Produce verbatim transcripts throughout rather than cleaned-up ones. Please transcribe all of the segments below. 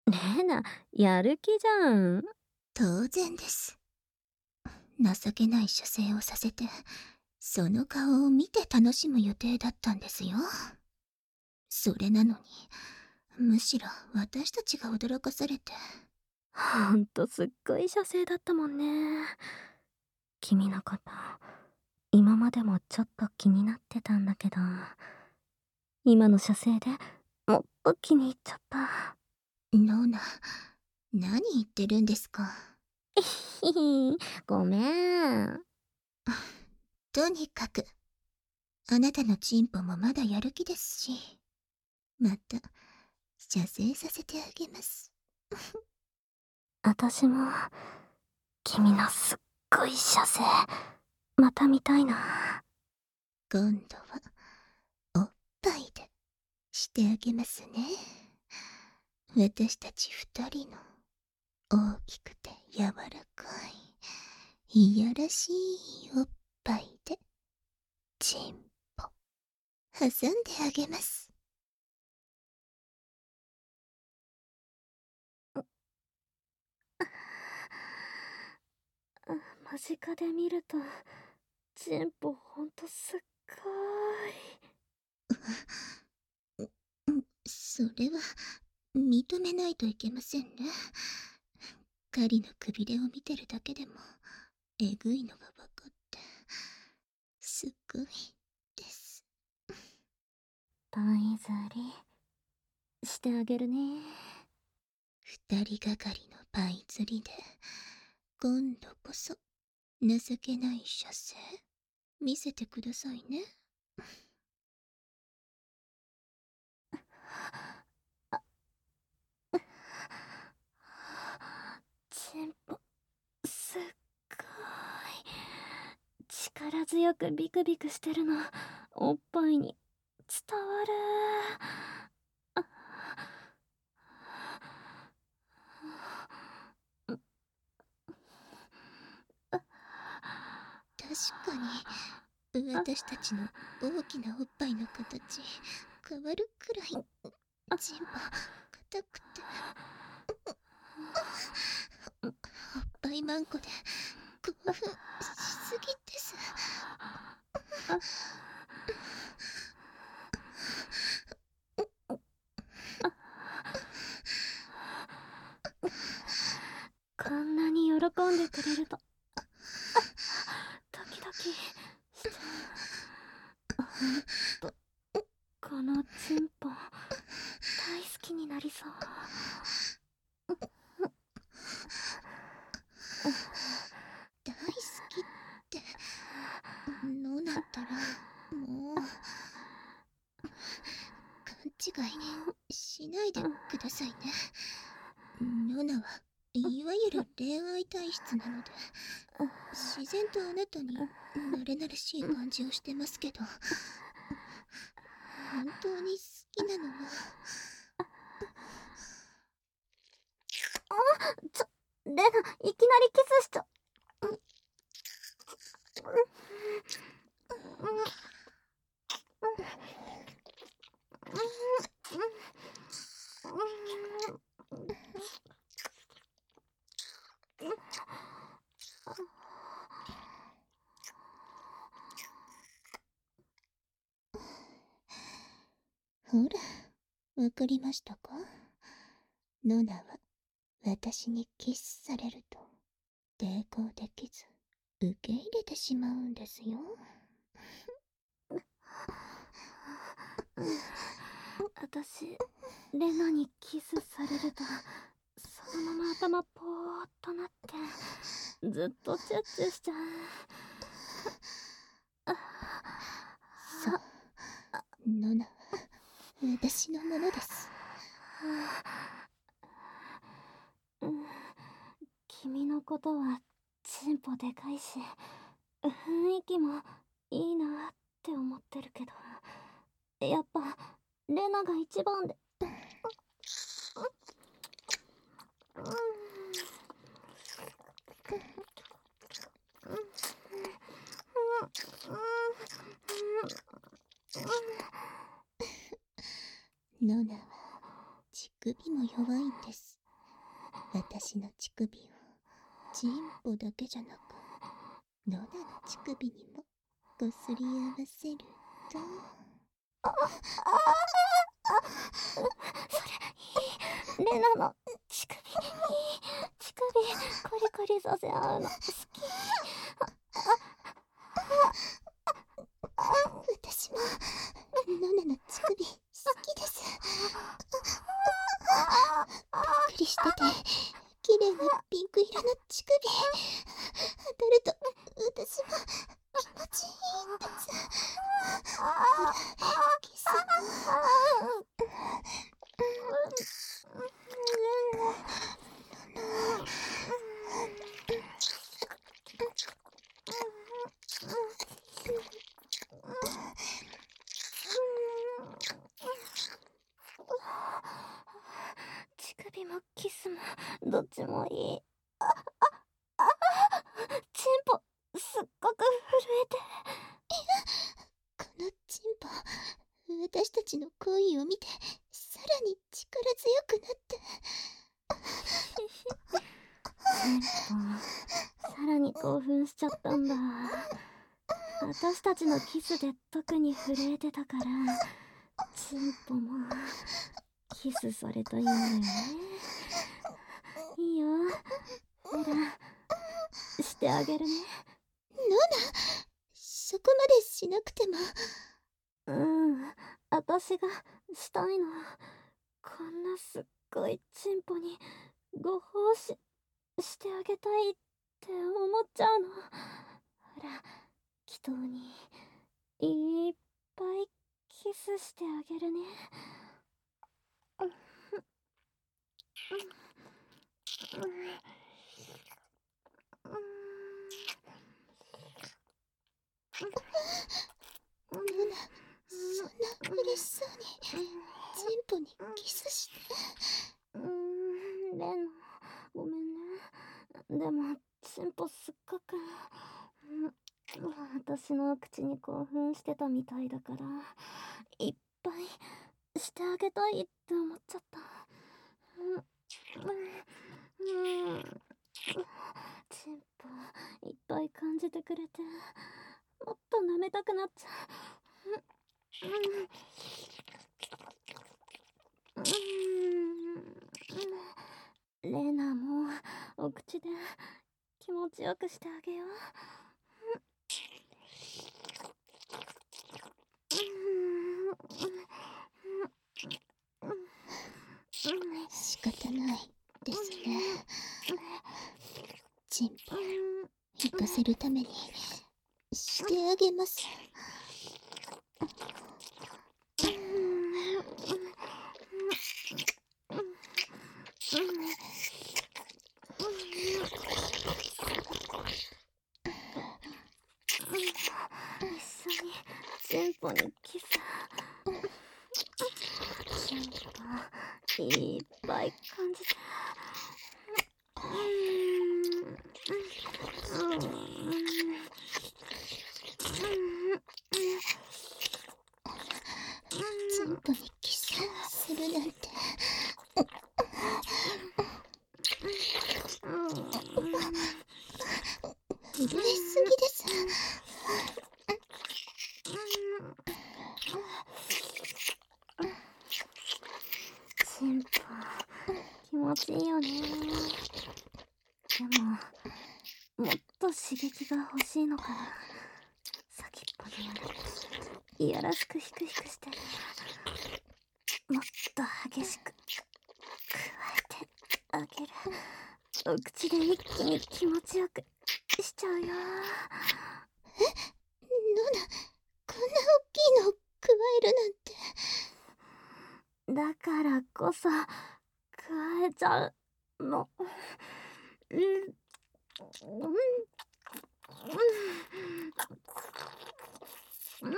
レーナ、やる気じゃん。 当然です。情けない射精をさせて、その顔を見て楽しむ予定だったんですよ。それなのに、むしろ私たちが驚かされて。 ほんとすっごい射精だったもんね。君のこと、今までもちょっと気になってたんだけど、今の射精でもっと気に入っちゃった。 ノーナ、何言ってるんですか。 ひひ、ごめん。 とにかく、あなたのチンポもまだやる気ですし、また、射精させてあげます。 私も、君のすっごい射精、また見たいな。 今度は、おっぱいで、してあげますね。私たち二人の、大きくて柔らかい、いやらしいおっぱいで、チンポ、挟んであげます。 間近で見ると、チンポほんとすっごそれは、認めないといけませんね。狩りのくびれを見てるだけでも、えぐいのが分かって、すごいです。 パイ釣りしてあげるね。 二人がかりのパイ釣りで、今度こそ、情けない射精、見せてくださいね。 チンポすっごい力強くビクビクしてるのおっぱいに伝わる。 確かに、私たちの大きなおっぱいの形、変わるくらい、チンポ、硬くて。おっぱいマンコで、興奮しすぎです。 こんなに喜んでくれるとドキドキしちゃう。ほんとこのチンポ大好きになりそう。 大好きって、のなったら、もう、勘違いしないでくださいね。ノナはいわゆる恋愛体質なので、自然とあなたに慣れ慣れしい感じをしてますけど、本当に好きなのは。 ちょレナ、いきなりキスしちゃほら、わかりましたか。ノナは私にキスされると抵抗できず受け入れてしまうんですよ。 私、レナにキスされるとそのまま頭ポーっとなってずっとチュッチュしちゃう。 そう、ノナは私のものです。 うん、君のことはチンポでかいし雰囲気もいいなって思ってるけど、やっぱレナが一番で。 ノナは乳首も弱いんです。 私の乳首をチンポだけじゃなくノナの乳首にもこすり合わせると。 それいい。レナの乳首に乳首コリコリさせ合うの好き。 私もノナの乳首好きです。ぷっくりしてて綺麗なピンク色の乳首当たると私も気持ちいいんです。ほらキス乳首もキスもどっちもいい。チンポすっごく震えて。 このチンポ私たちの恋を見てさらに力強くなって。 チンポさらに興奮しちゃったんだ。私たちのキスで特に震えてたからチンポもキスされたいんだよね。いいよ、ほらしてあげるね。 ノナ、そこまでしなくても。 うん、私がしたいの。こんなすっごいチンポにご奉仕してあげたいって思っちゃうの。ほら祈祷にいっぱいキスしてあげるね。 ノナ、そんな嬉しそうにチンポにキスして。 うーん、レナごめんね。でもチンポすっごく私の口に興奮してたみたいだからいっぱいしてあげたいって思っちゃった。うん、チンポいっぱい感じてくれてもっと舐めたくなっちゃう。レナもお口で気持ちよくしてあげよう。 仕方ないですね。チンポ引かせるためにしてあげます。 一緒にチンポにキス。チンポいっぱい感じて。 チンポにキスするなんて震えすぎです。 チンポ気持ちいいよね。でももっと刺激が欲しいのかな。先っぽのようにいやらしくヒクヒクしてもっと激しく加えてあげる。お口で一気に気持ちよくしちゃうよ。 え、ノナ、こんな大きいの加えるなんて。 だからこそ加えちゃうの。うんうんうん。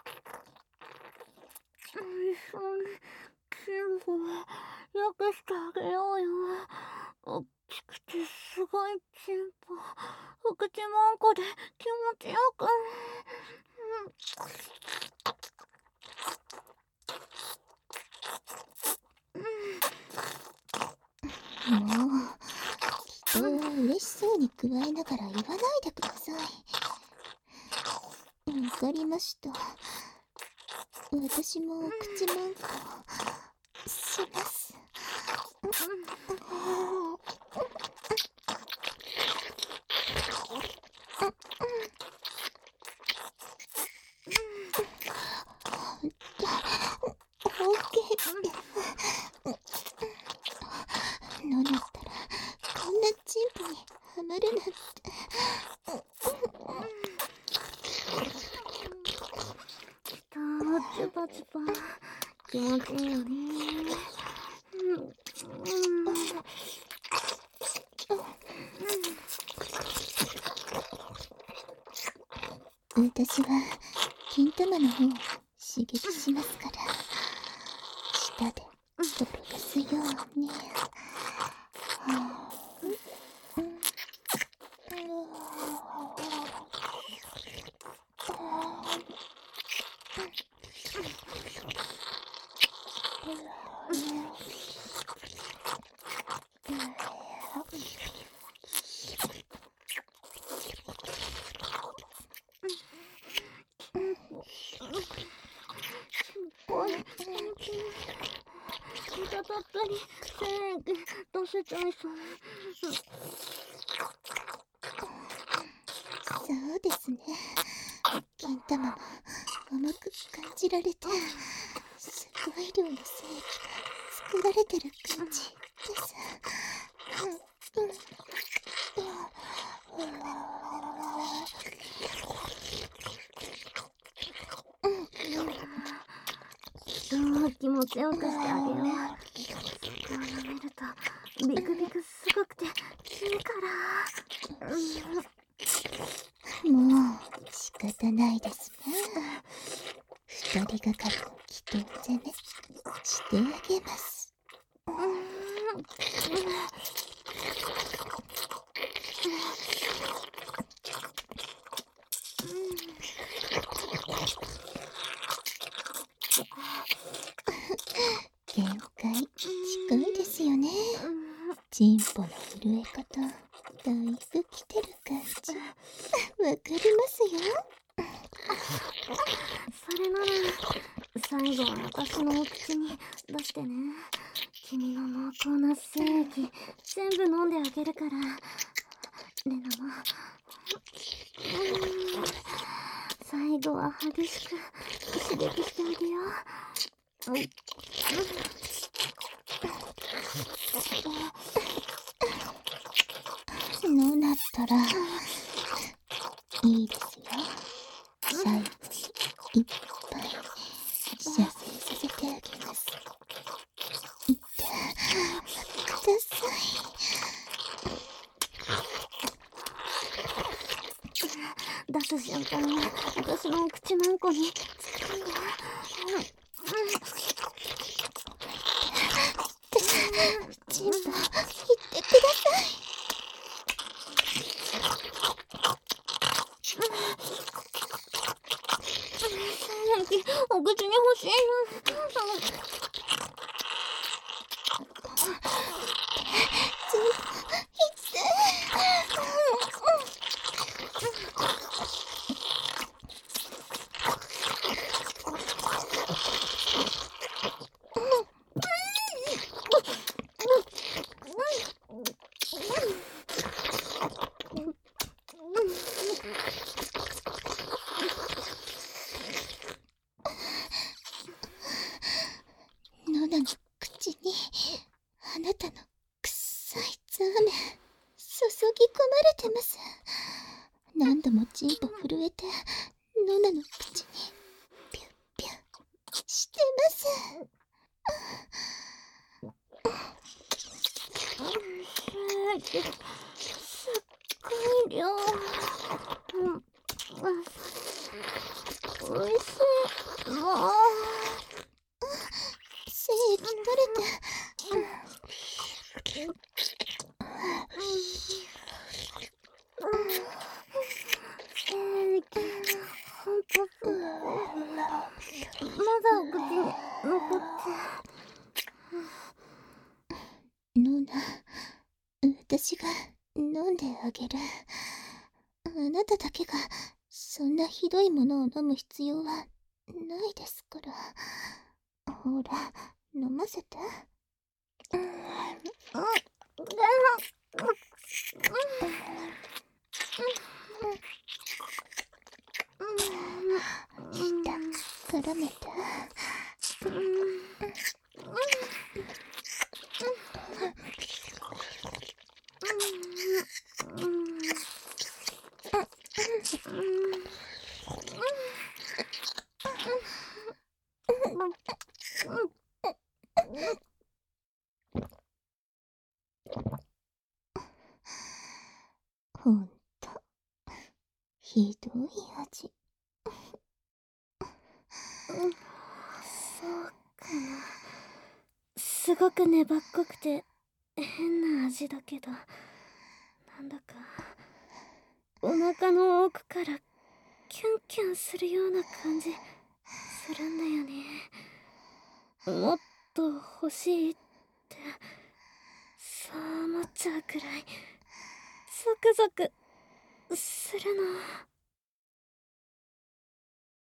チンポよくしてあげようよ。おっきくてすごいチンポお口もんこで気持ちよく。 もうに加えながら言わないでください。わかりました。私もお口マンコします。のなったらこんなチンポにはまるなんて。 チュパチュパ気持ちいいよね。 私は金玉の方を刺激しますから、舌で転がすように。 たたったりせー出せちゃいそう。 そうですね。金玉も甘く感じられて、すごい量の精液が作られてる感じです。 うん、気持ちよくしてあげよう。舐めるとビクビクすごくて効くから、 うん、もう仕方ないですね。二人がかりの祈祷攻めしてあげます。限界近いですよね。チンポの震え方だいぶ来てる感じわかりますよ。 それなら最後は私のお口に出してね。君の濃厚な精液全部飲んであげるから。レナも最後は激しく刺激してあげよう。 のなったらいいですよ。最後にいっぱい射精させてあげます。いってください。 出す瞬間に私のお口マンコにつくんだ。 チンポ言ってください。 お口に欲しいの。 ノナの口にあなたのくっさいザーメン注ぎ込まれてます。何度もチンポ震えてノナの口にピュッピュッしてます。 すっごい量。うん、おいしい。もう精液取れて、 精液ほんとすっごい。まだお口に残って。 ノナ、私が飲んであげる。あなただけがそんなひどいものを飲む必要はないですから。ほら、飲ませて。うん、うん、舌絡めて。ほんとひどい味。 そうかな。すごく粘っこくて変な味だけど、なんだかお腹の奥からキュンキュンするような感じするんだよね。もっと欲しいってそう思っちゃうくらいゾクゾクするの。